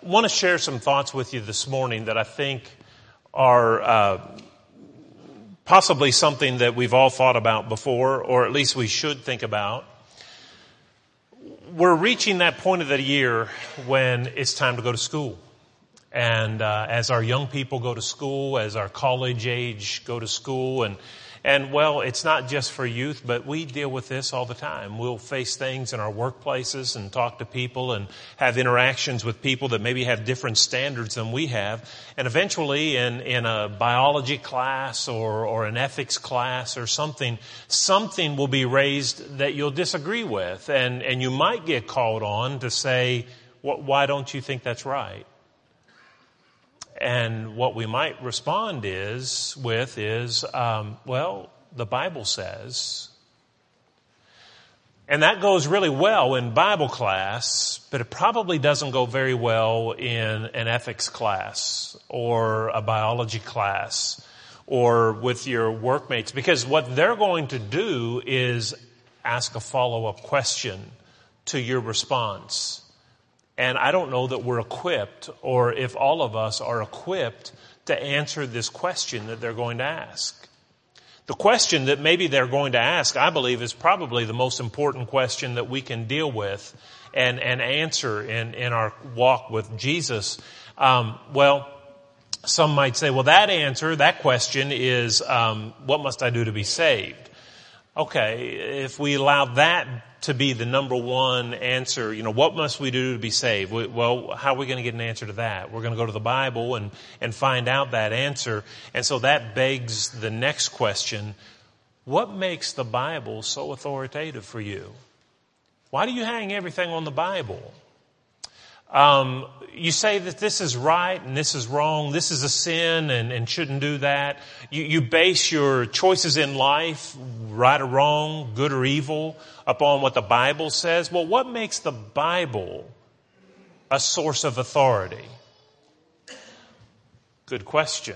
want to share some thoughts with you this morning that I think are possibly something that we've all thought about before, or at least we should think about. We're reaching that point of the year when it's time to go to school. And as our young people go to school, as our college age go to school, and well, it's not just for youth, but we deal with this all the time. We'll face things in our workplaces and talk to people and have interactions with people that maybe have different standards than we have. And eventually in a biology class or an ethics class or something will be raised that you'll disagree with. And you might get called on to say, why don't you think that's right? And what we might respond is, well, the Bible says. And that goes really well in Bible class, but it probably doesn't go very well in an ethics class or a biology class or with your workmates, because what they're going to do is ask a follow-up question to your response. And I don't know that we're equipped, or if all of us are equipped to answer this question that they're going to ask. The question that maybe they're going to ask, I believe, is probably the most important question that we can deal with and answer in our walk with Jesus. Well, some might say, well, that question is, what must I do to be saved? Okay, if we allow that to be the number one answer, what must we do to be saved? Well, how are we going to get an answer to that? We're going to go to the Bible and find out that answer. And so that begs the next question. What makes the Bible so authoritative for you? Why do you hang everything on the Bible? You say that this is right and this is wrong, this is a sin and shouldn't do that. You base your choices in life, right or wrong, good or evil, upon what the Bible says. Well, what makes the Bible a source of authority? Good question.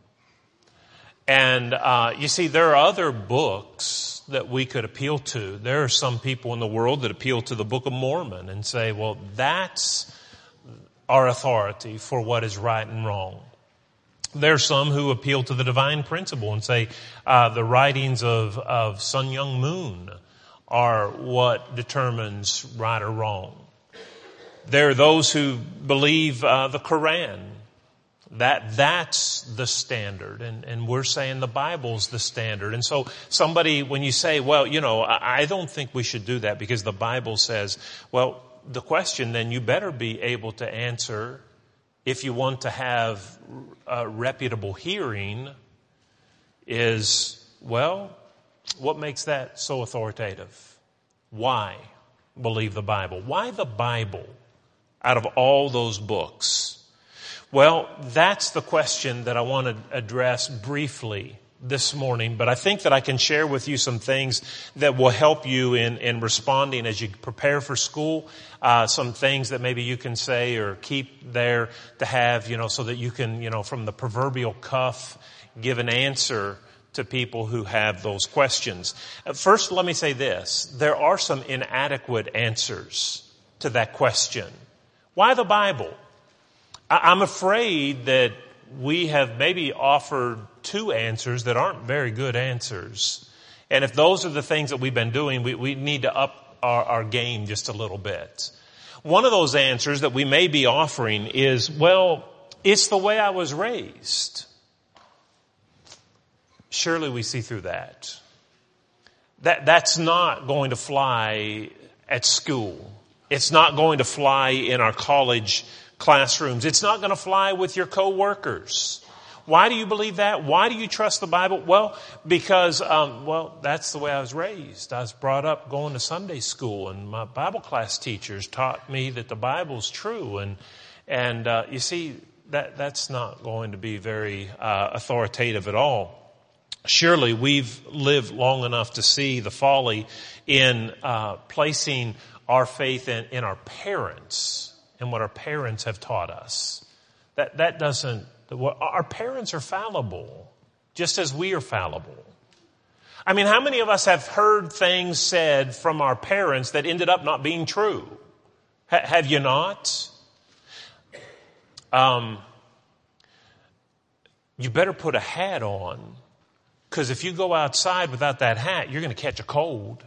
And you see, there are other books that we could appeal to. There are some people in the world that appeal to the Book of Mormon and say, well, that's our authority for what is right and wrong. There are some who appeal to the divine principle and say the writings of Sun Myung Moon are what determines right or wrong. There are those who believe the Quran. That's the standard, and we're saying the Bible's the standard. And so somebody, when you say, well, I don't think we should do that because the Bible says, well, the question then you better be able to answer, if you want to have a reputable hearing, is, well, what makes that so authoritative? Why believe the Bible? Why the Bible out of all those books? Well, that's the question that I want to address briefly this morning, but I think that I can share with you some things that will help you in responding as you prepare for school, some things that maybe you can say or keep there to have, so that you can, from the proverbial cuff, give an answer to people who have those questions. First, let me say this. There are some inadequate answers to that question. Why the Bible? I'm afraid that we have maybe offered two answers that aren't very good answers. And if those are the things that we've been doing, we need to up our game just a little bit. One of those answers that we may be offering is, well, it's the way I was raised. Surely we see through that. That's not going to fly at school. It's not going to fly in our college classrooms. It's not going to fly with your coworkers. Why do you believe that? Why do you trust the Bible? Well, because, that's the way I was raised. I was brought up going to Sunday school, and my Bible class teachers taught me that the Bible's true. And you see, that's not going to be very authoritative at all. Surely we've lived long enough to see the folly in placing our faith in our parents and what our parents have taught us. That doesn't. Our parents are fallible, just as we are fallible. I mean, how many of us have heard things said from our parents that ended up not being true? Have you not? you better put a hat on, because if you go outside without that hat, you're going to catch a cold.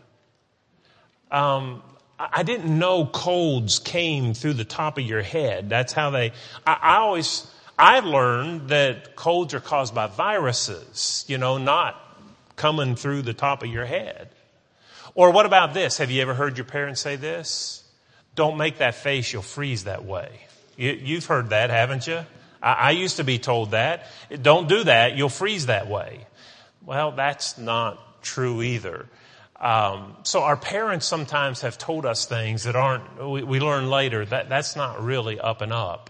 I didn't know colds came through the top of your head. That's how I learned that colds are caused by viruses, not coming through the top of your head. Or what about this? Have you ever heard your parents say this? Don't make that face, you'll freeze that way. You've heard that, haven't you? I used to be told that. Don't do that, you'll freeze that way. Well, that's not true either. So our parents sometimes have told us things that we learn later, that's not really up and up.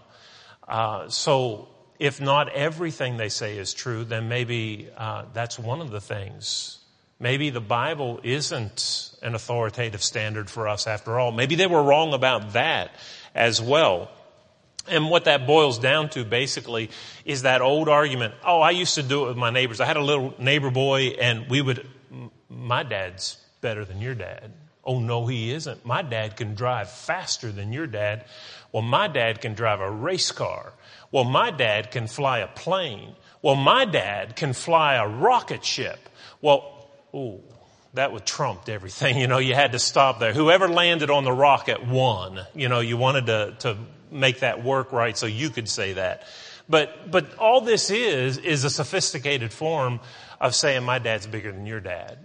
So if not everything they say is true, then maybe that's one of the things. Maybe the Bible isn't an authoritative standard for us after all. Maybe they were wrong about that as well. And what that boils down to basically is that old argument, I used to do it with my neighbors. I had a little neighbor boy and my dad's better than your dad. Oh no, he isn't. My dad can drive faster than your dad. Well, my dad can drive a race car. Well, my dad can fly a plane. Well, my dad can fly a rocket ship. Well, that would trump everything. You had to stop there. Whoever landed on the rocket won. You wanted to make that work right so you could say that. But all this is a sophisticated form of saying my dad's bigger than your dad.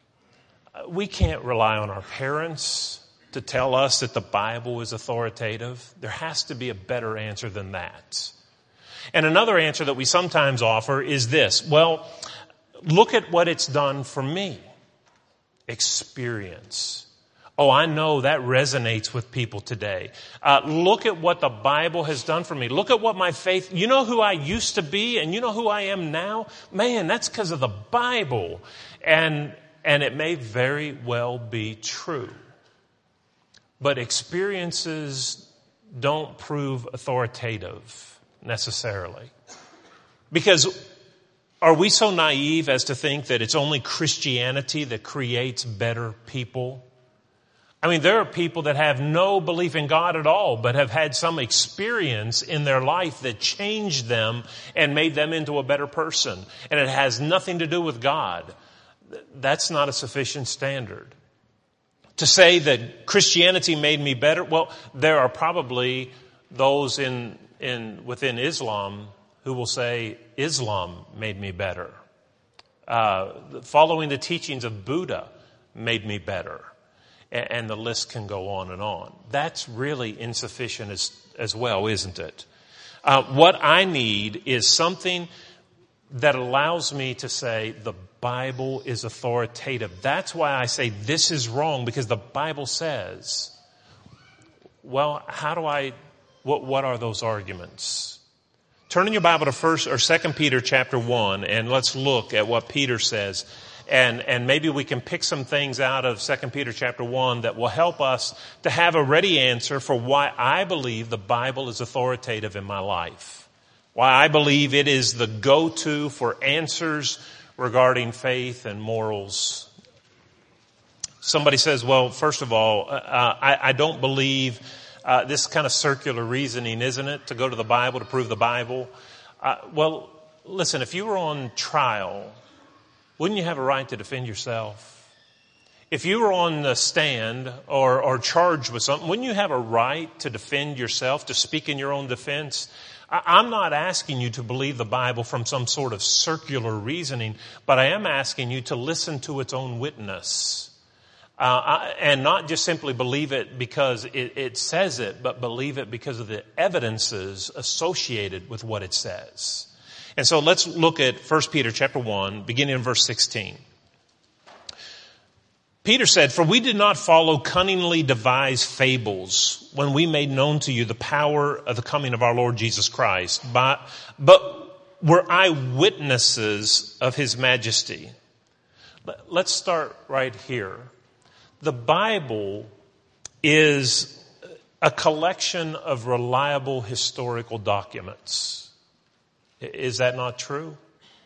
We can't rely on our parents to tell us that the Bible is authoritative. There has to be a better answer than that. And another answer that we sometimes offer is this. Well, look at what it's done for me. Experience. I know that resonates with people today. Look at what the Bible has done for me. Look at what my faith, you know who I used to be and you know who I am now? Man, that's because of the Bible. And it may very well be true. But experiences don't prove authoritative necessarily. Because are we so naive as to think that it's only Christianity that creates better people? I mean, there are people that have no belief in God at all, but have had some experience in their life that changed them and made them into a better person. And it has nothing to do with God. That's not a sufficient standard. To say that Christianity made me better, well, there are probably those within Islam who will say Islam made me better. Following the teachings of Buddha made me better. And the list can go on and on. That's really insufficient as well, isn't it? What I need is something that allows me to say the Bible is authoritative. That's why I say this is wrong, because the Bible says. Well, what are those arguments? Turn in your Bible to 1 or 2 Peter chapter 1, and let's look at what Peter says. And maybe we can pick some things out of 2 Peter chapter 1 that will help us to have a ready answer for why I believe the Bible is authoritative in my life. Why I believe it is the go-to for answers regarding faith and morals. Somebody says, well, first of all, I don't believe this kind of circular reasoning, isn't it, to go to the Bible to prove the Bible? Well, listen, if you were on trial, wouldn't you have a right to defend yourself? If you were on the stand or charged with something, wouldn't you have a right to defend yourself, to speak in your own defense? I'm not asking you to believe the Bible from some sort of circular reasoning, but I am asking you to listen to its own witness. And not just simply believe it because it says it, but believe it because of the evidences associated with what it says. And so let's look at 1 Peter chapter 1, beginning in verse 16. Peter said, "For we did not follow cunningly devised fables when we made known to you the power of the coming of our Lord Jesus Christ, but were eyewitnesses of his majesty." Let's start right here. The Bible is a collection of reliable historical documents. Is that not true?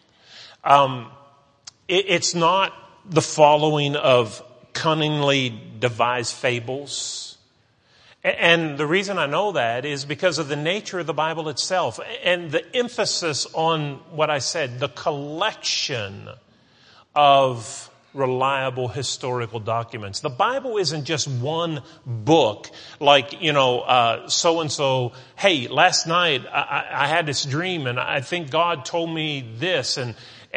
It's not the following of cunningly devised fables. And the reason I know that is because of the nature of the Bible itself and the emphasis on what I said, the collection of reliable historical documents. The Bible isn't just one book like, so-and-so, hey, last night I had this dream and I think God told me this and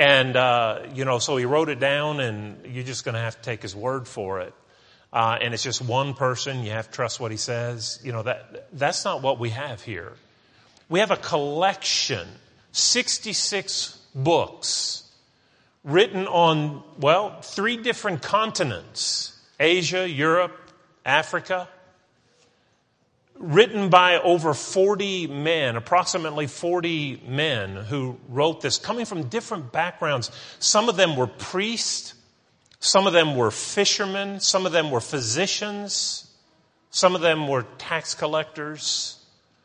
so he wrote it down and you're just going to have to take his word for it. And it's just one person. You have to trust what he says. That's not what we have here. We have a collection, 66 books written on, 3 different continents, Asia, Europe, Africa, written by over 40 men, approximately 40 men who wrote this, coming from different backgrounds. Some of them were priests. Some of them were fishermen. Some of them were physicians. Some of them were tax collectors.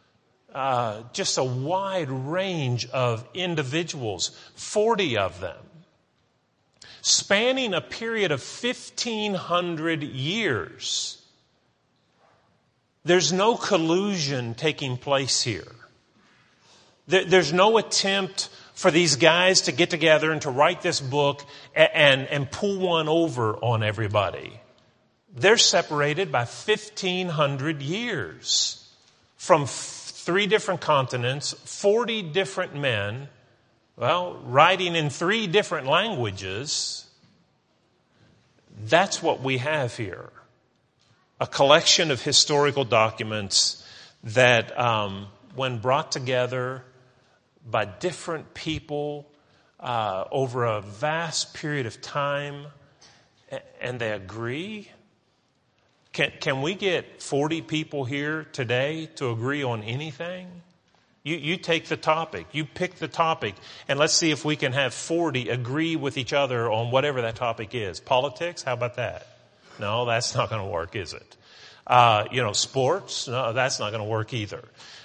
Just a wide range of individuals, 40 of them, spanning a period of 1,500 years. There's no collusion taking place here. There's no attempt for these guys to get together and to write this book and pull one over on everybody. They're separated by 1,500 years from 3 different continents, 40 different men, writing in 3 different languages. That's what we have here. A collection of historical documents that, when brought together by different people over a vast period of time, and they agree. Can we get 40 people here today to agree on anything? You take the topic, you pick the topic, and let's see if we can have 40 agree with each other on whatever that topic is. Politics, how about that? No, that's not going to work, is it? Sports, no, that's not going to work either.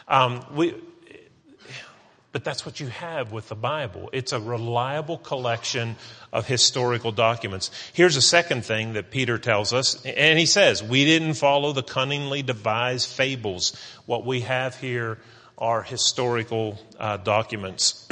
But that's what you have with the Bible. It's a reliable collection of historical documents. Here's a second thing that Peter tells us, and he says, we didn't follow the cunningly devised fables. What we have here are historical documents.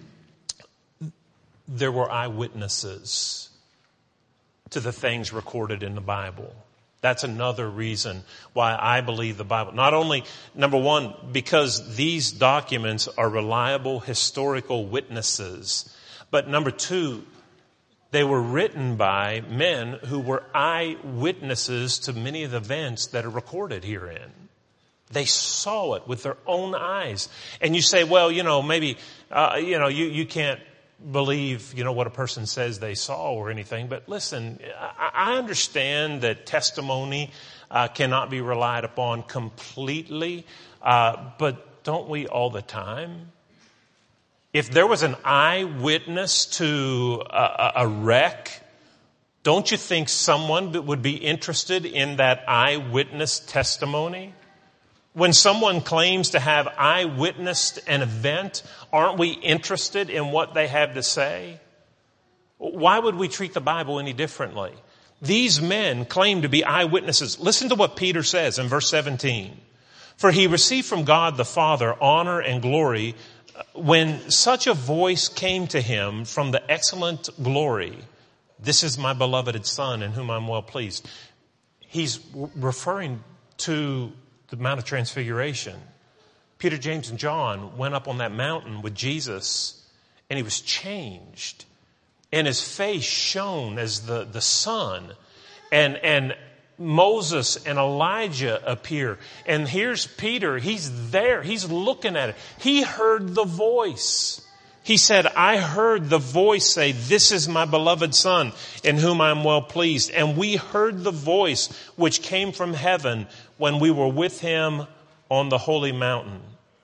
There were eyewitnesses to the things recorded in the Bible. That's another reason why I believe the Bible. Not only, number one, because these documents are reliable historical witnesses, but number 2, they were written by men who were eyewitnesses to many of the events that are recorded herein. They saw it with their own eyes. And you say, maybe, you can't believe, what a person says they saw or anything. But listen, I understand that testimony cannot be relied upon completely. But don't we all the time? If there was an eyewitness to a wreck, don't you think someone would be interested in that eyewitness testimony? When someone claims to have eyewitnessed an event, aren't we interested in what they have to say? Why would we treat the Bible any differently? These men claim to be eyewitnesses. Listen to what Peter says in verse 17. For he received from God the Father honor and glory when such a voice came to him from the excellent glory. This is my beloved Son in whom I'm well pleased. He's referring to the Mount of Transfiguration. Peter, James, and John went up on that mountain with Jesus, and he was changed. And his face shone as the sun. And Moses and Elijah appear. And here's Peter. He's there. He's looking at it. He heard the voice. He said, I heard the voice say, this is my beloved Son in whom I am well pleased. And we heard the voice which came from heaven when we were with him on the holy mountain.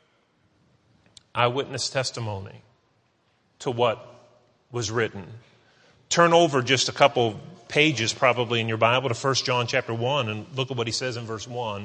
Eyewitness testimony to what was written. Turn over just a couple pages probably in your Bible to 1 John chapter 1 and look at what he says in verse 1.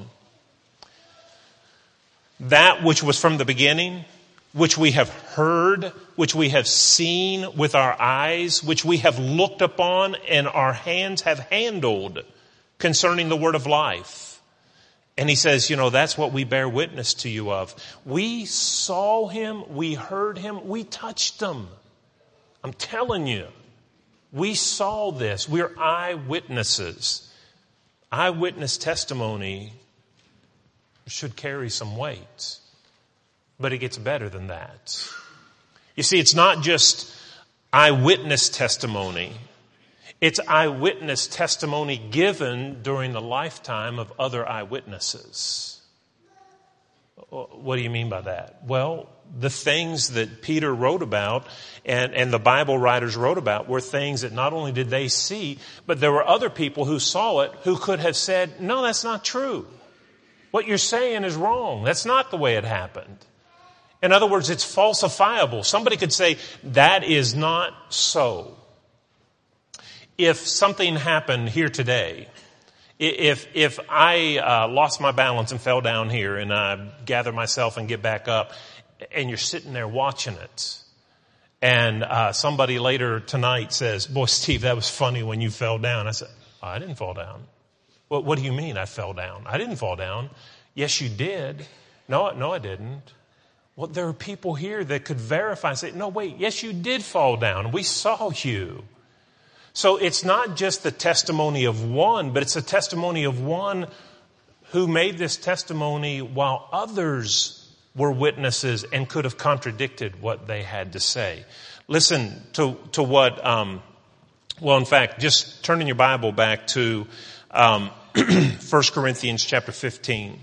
That which was from the beginning, which we have heard, which we have seen with our eyes, which we have looked upon and our hands have handled concerning the word of life. And he says, that's what we bear witness to you of. We saw him, we heard him, we touched him. I'm telling you, we saw this. We're eyewitnesses. Eyewitness testimony should carry some weight. But it gets better than that. You see, it's not just eyewitness testimony. It's eyewitness testimony given during the lifetime of other eyewitnesses. What do you mean by that? Well, the things that Peter wrote about and the Bible writers wrote about were things that not only did they see, but there were other people who saw it who could have said, no, that's not true. What you're saying is wrong. That's not the way it happened. In other words, it's falsifiable. Somebody could say, that is not so. If something happened here today, if I lost my balance and fell down here and I gather myself and get back up and you're sitting there watching it and somebody later tonight says, boy, Steve, that was funny when you fell down. I said, oh, I didn't fall down. Well, what do you mean I fell down? I didn't fall down. Yes, you did. No, I didn't. Well, there are people here that could verify and say, no, wait, yes, you did fall down. We saw you. So it's not just the testimony of one, but it's a testimony of one who made this testimony while others were witnesses and could have contradicted what they had to say. Listen to what, in fact, just turn in your Bible back to 1 Corinthians chapter 15.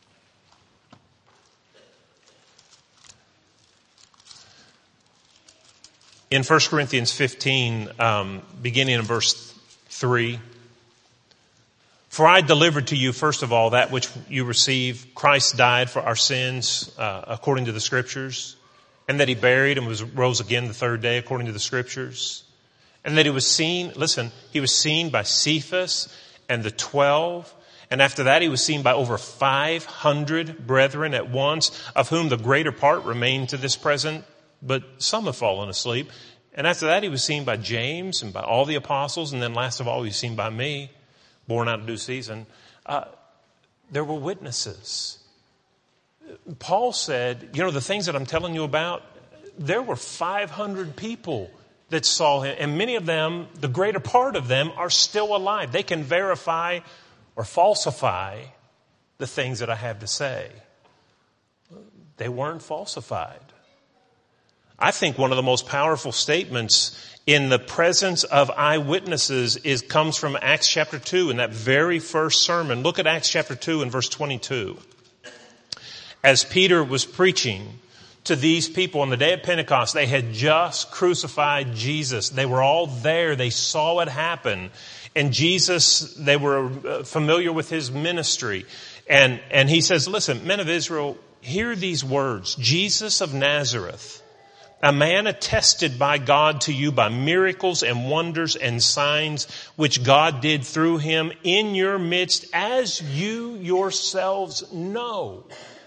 In 1 Corinthians 15, beginning in verse 3, for I delivered to you, first of all, that which you received. Christ died for our sins, according to the Scriptures, and that he buried and rose again the third day, according to the Scriptures, and that he was seen by Cephas and the 12, and after that he was seen by over 500 brethren at once, of whom the greater part remain to this present, but some have fallen asleep. And after that, he was seen by James and by all the apostles. And then last of all, he was seen by me, born out of due season. There were witnesses. Paul said, the things that I'm telling you about, there were 500 people that saw him. And many of them, the greater part of them, are still alive. They can verify or falsify the things that I have to say. They weren't falsified. I think one of the most powerful statements in the presence of eyewitnesses comes from Acts chapter 2 in that very first sermon. Look at Acts chapter 2 and verse 22. As Peter was preaching to these people on the day of Pentecost, they had just crucified Jesus. They were all there. They saw it happen. And Jesus, they were familiar with his ministry. And he says, listen, men of Israel, hear these words. Jesus of Nazareth, a man attested by God to you by miracles and wonders and signs which God did through him in your midst, as you yourselves know.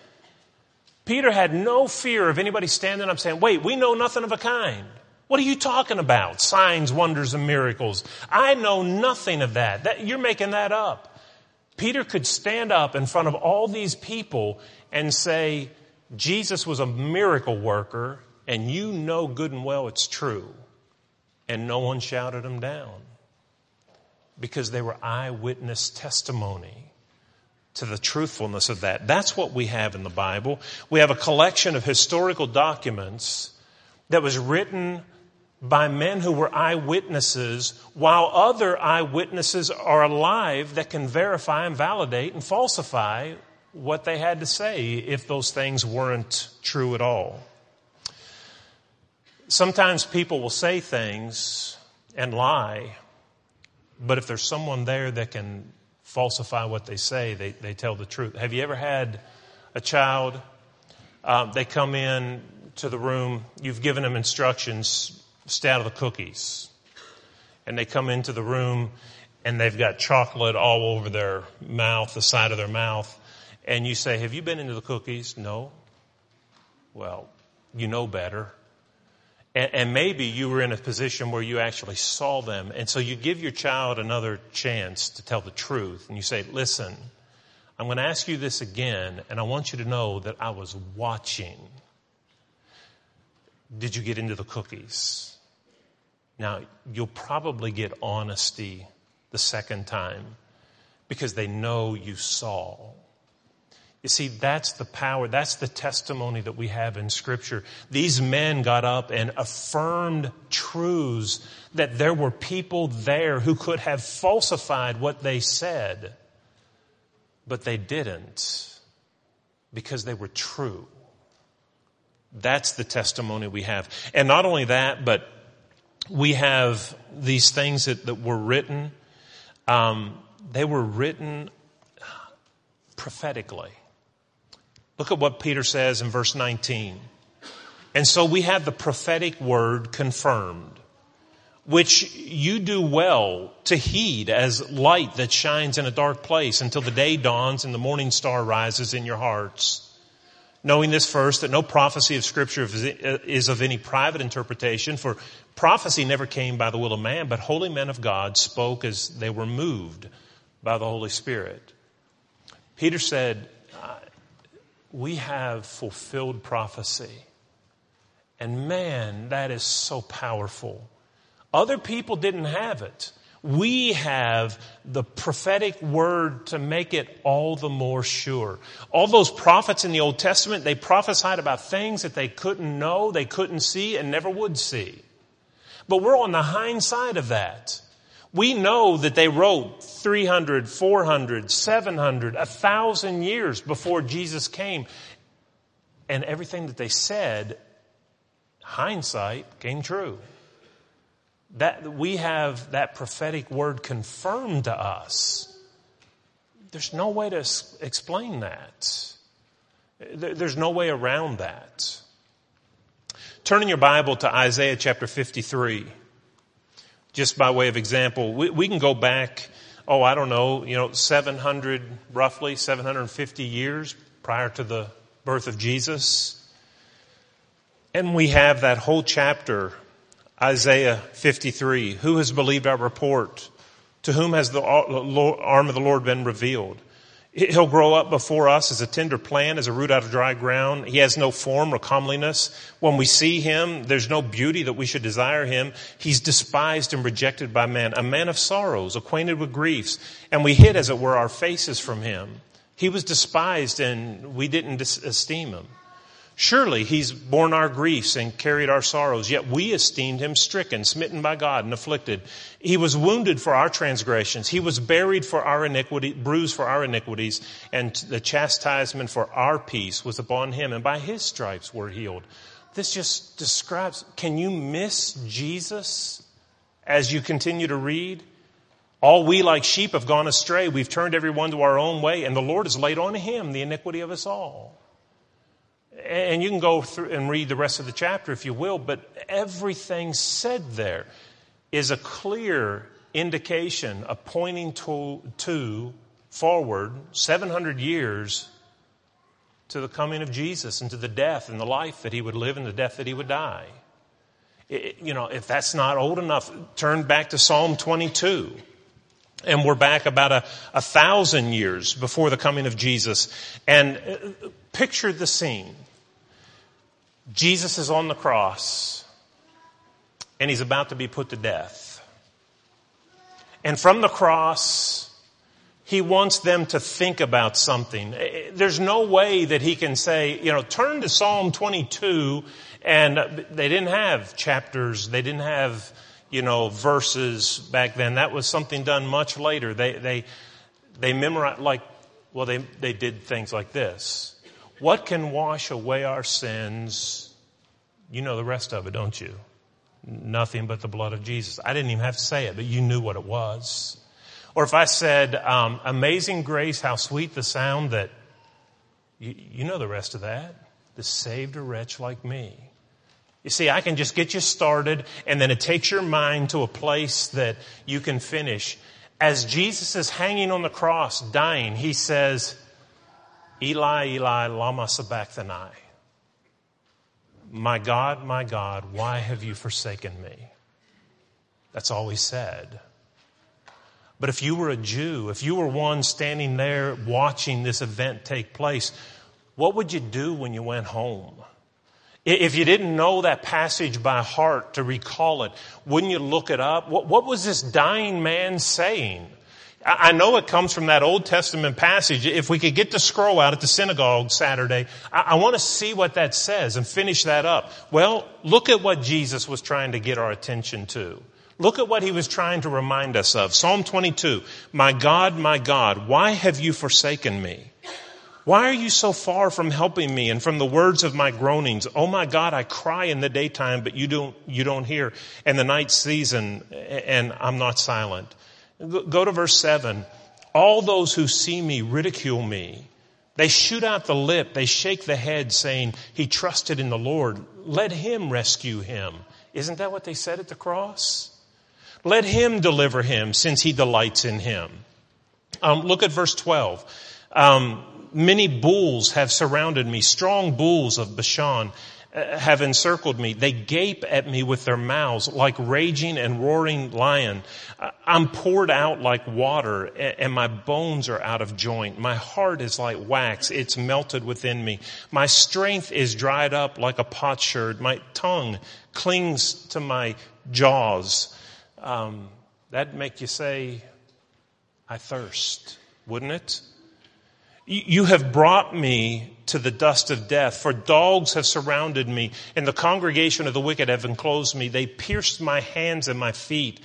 Peter had no fear of anybody standing up saying, wait, we know nothing of a kind. What are you talking about? Signs, wonders, and miracles. I know nothing of that. You're making that up. Peter could stand up in front of all these people and say, Jesus was a miracle worker, and you know good and well it's true. And no one shouted him down because they were eyewitness testimony to the truthfulness of that. That's what we have in the Bible. We have a collection of historical documents that was written by men who were eyewitnesses, while other eyewitnesses are alive that can verify and validate and falsify what they had to say if those things weren't true at all. Sometimes people will say things and lie, but if there's someone there that can falsify what they say, they tell the truth. Have you ever had a child, they come in to the room, you've given them instructions, stay out of the cookies. And they come into the room and they've got chocolate all over their mouth, the side of their mouth. And you say, have you been into the cookies? No. Well, you know better. And maybe you were in a position where you actually saw them. And so you give your child another chance to tell the truth. And you say, listen, I'm going to ask you this again, and I want you to know that I was watching. Did you get into the cookies? Now, you'll probably get honesty the second time because they know you saw. You see, that's the power, that's the testimony that we have in Scripture. These men got up and affirmed truths that there were people there who could have falsified what they said, but they didn't because they were true. That's the testimony we have. And not only that, but we have these things that were written. They were written prophetically. Look at what Peter says in verse 19. And so we have the prophetic word confirmed, which you do well to heed as light that shines in a dark place until the day dawns and the morning star rises in your hearts. Knowing this first, that no prophecy of Scripture is of any private interpretation, for prophecy never came by the will of man, but holy men of God spoke as they were moved by the Holy Spirit. Peter said, we have fulfilled prophecy. And man, that is so powerful. Other people didn't have it. We have the prophetic word to make it all the more sure. All those prophets in the Old Testament, they prophesied about things that they couldn't know, they couldn't see, and never would see. But we're on the hindsight of that. We know that they wrote 300, 400, 700, 1,000 years before Jesus came. And everything that they said, hindsight, came true. That we have that prophetic word confirmed to us. There's no way to explain that. There's no way around that. Turn in your Bible to Isaiah chapter 53. Just by way of example, we can go back, 700, roughly 750 years prior to the birth of Jesus. And we have that whole chapter, Isaiah 53. Who has believed our report? To whom has the arm of the Lord been revealed? He'll grow up before us as a tender plant, as a root out of dry ground. He has no form or comeliness. When we see him, there's no beauty that we should desire him. He's despised and rejected by men, a man of sorrows, acquainted with griefs. And we hid, as it were, our faces from him. He was despised and we didn't esteem him. Surely he's borne our griefs and carried our sorrows, yet we esteemed him stricken, smitten by God, and afflicted. He was wounded for our transgressions. He was buried for our iniquity, bruised for our iniquities, and the chastisement for our peace was upon him, and by his stripes we're healed. This just describes, can you miss Jesus as you continue to read? All we like sheep have gone astray. We've turned everyone to our own way, and the Lord has laid on him the iniquity of us all. And you can go through and read the rest of the chapter if you will, but everything said there is a clear indication of pointing to forward 700 years to the coming of Jesus and to the death and the life that he would live and the death that he would die. If that's not old enough, turn back to Psalm 22. And we're back about 1,000 years before the coming of Jesus. And picture the scene. Jesus is on the cross and he's about to be put to death. And from the cross, he wants them to think about something. There's no way that he can say, turn to Psalm 22, and they didn't have chapters, they didn't have, verses back then. That was something done much later. They memorized, they did things like this. What can wash away our sins? You know the rest of it, don't you? Nothing but the blood of Jesus. I didn't even have to say it, but you knew what it was. Or if I said, amazing grace, how sweet the sound that, you know the rest of that. That saved a wretch like me. You see, I can just get you started, and then it takes your mind to a place that you can finish. As Jesus is hanging on the cross, dying, he says, Eli, Eli, lama sabachthani. My God, why have you forsaken me? That's all he said. But if you were a Jew, if you were one standing there watching this event take place, what would you do when you went home? If you didn't know that passage by heart to recall it, wouldn't you look it up? What was this dying man saying? I know it comes from that Old Testament passage. If we could get the scroll out at the synagogue Saturday, I want to see what that says and finish that up. Well, look at what Jesus was trying to get our attention to. Look at what he was trying to remind us of. Psalm 22, my God, why have you forsaken me? Why are you so far from helping me and from the words of my groanings? Oh my God, I cry in the daytime, but you don't hear. And the night season, and I'm not silent. Go to verse 7. All those who see me ridicule me. They shoot out the lip. They shake the head saying, he trusted in the Lord. Let him rescue him. Isn't that what they said at the cross? Let him deliver him since he delights in him. Look at verse 12. Many bulls have surrounded me. Strong bulls of Bashan have encircled me. They gape at me with their mouths like raging and roaring lion. I'm poured out like water and my bones are out of joint. My heart is like wax. It's melted within me. My strength is dried up like a potsherd. My tongue clings to my jaws. That'd make you say, I thirst, wouldn't it? You have brought me to the dust of death, for dogs have surrounded me, and the congregation of the wicked have enclosed me. They pierced my hands and my feet.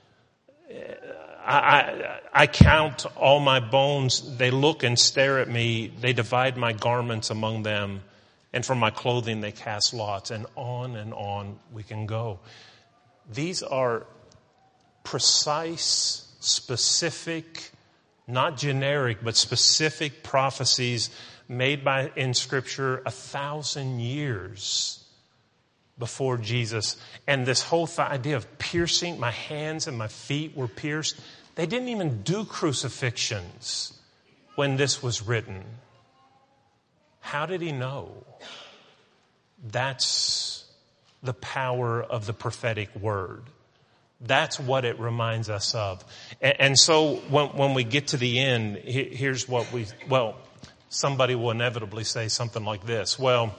I count all my bones. They look and stare at me. They divide my garments among them, and for my clothing they cast lots. And on we can go. These are precise, specific, not generic, but specific prophecies made in Scripture 1,000 years before Jesus. And this whole idea of piercing, my hands and my feet were pierced. They didn't even do crucifixions when this was written. How did he know? That's the power of the prophetic word. That's what it reminds us of. And so when we get to the end, here's what somebody will inevitably say something like this. Well,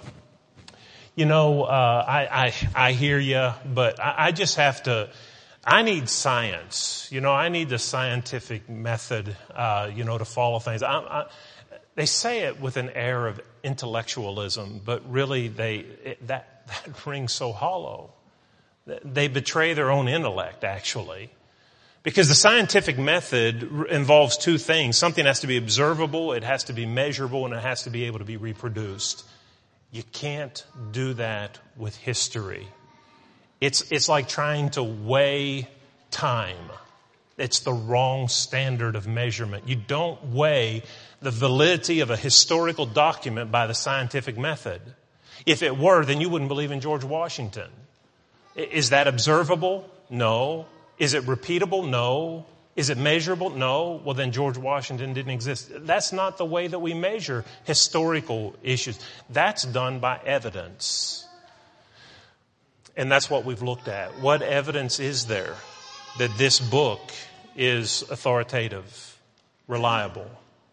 I hear you, but I just have to, I need science. I need the scientific method, to follow things. They say it with an air of intellectualism, but really that rings so hollow. They betray their own intellect, actually. Because the scientific method involves two things. Something has to be observable, it has to be measurable, and it has to be able to be reproduced. You can't do that with history. It's like trying to weigh time. It's the wrong standard of measurement. You don't weigh the validity of a historical document by the scientific method. If it were, then you wouldn't believe in George Washington. Is that observable? No. Is it repeatable? No. Is it measurable? No. Well, then George Washington didn't exist. That's not the way that we measure historical issues. That's done by evidence. And that's what we've looked at. What evidence is there that this book is authoritative, reliable?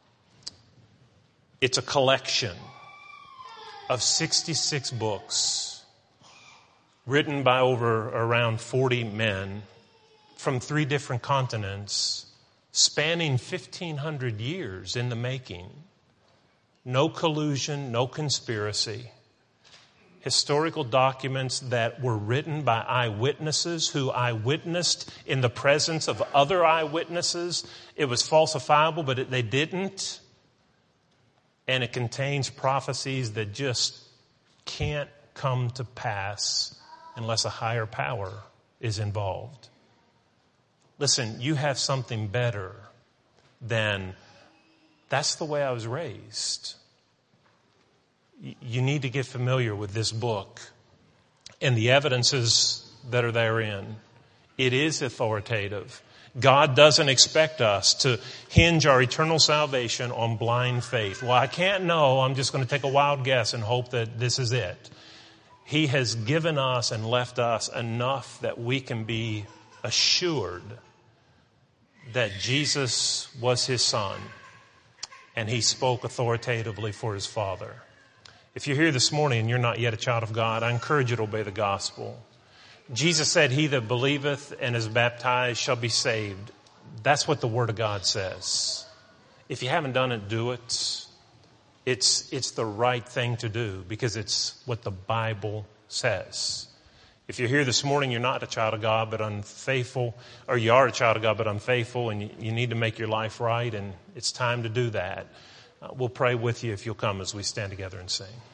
It's a collection of 66 books written by around 40 men from 3 different continents, spanning 1,500 years in the making. No collusion, no conspiracy. Historical documents that were written by eyewitnesses who eyewitnessed in the presence of other eyewitnesses. It was falsifiable, but they didn't. And it contains prophecies that just can't come to pass unless a higher power is involved. Listen, you have something better than, that's the way I was raised. You need to get familiar with this book and the evidences that are therein. It is authoritative. God doesn't expect us to hinge our eternal salvation on blind faith. Well, I can't know. I'm just going to take a wild guess and hope that this is it. He has given us and left us enough that we can be assured that Jesus was his son and he spoke authoritatively for his Father. If you're here this morning and you're not yet a child of God, I encourage you to obey the gospel. Jesus said, "He that believeth and is baptized shall be saved." That's what the Word of God says. If you haven't done it, do it. It's the right thing to do because it's what the Bible says. If you're here this morning, you're not a child of God but unfaithful, or you are a child of God but unfaithful, and you need to make your life right, and it's time to do that. We'll pray with you if you'll come as we stand together and sing.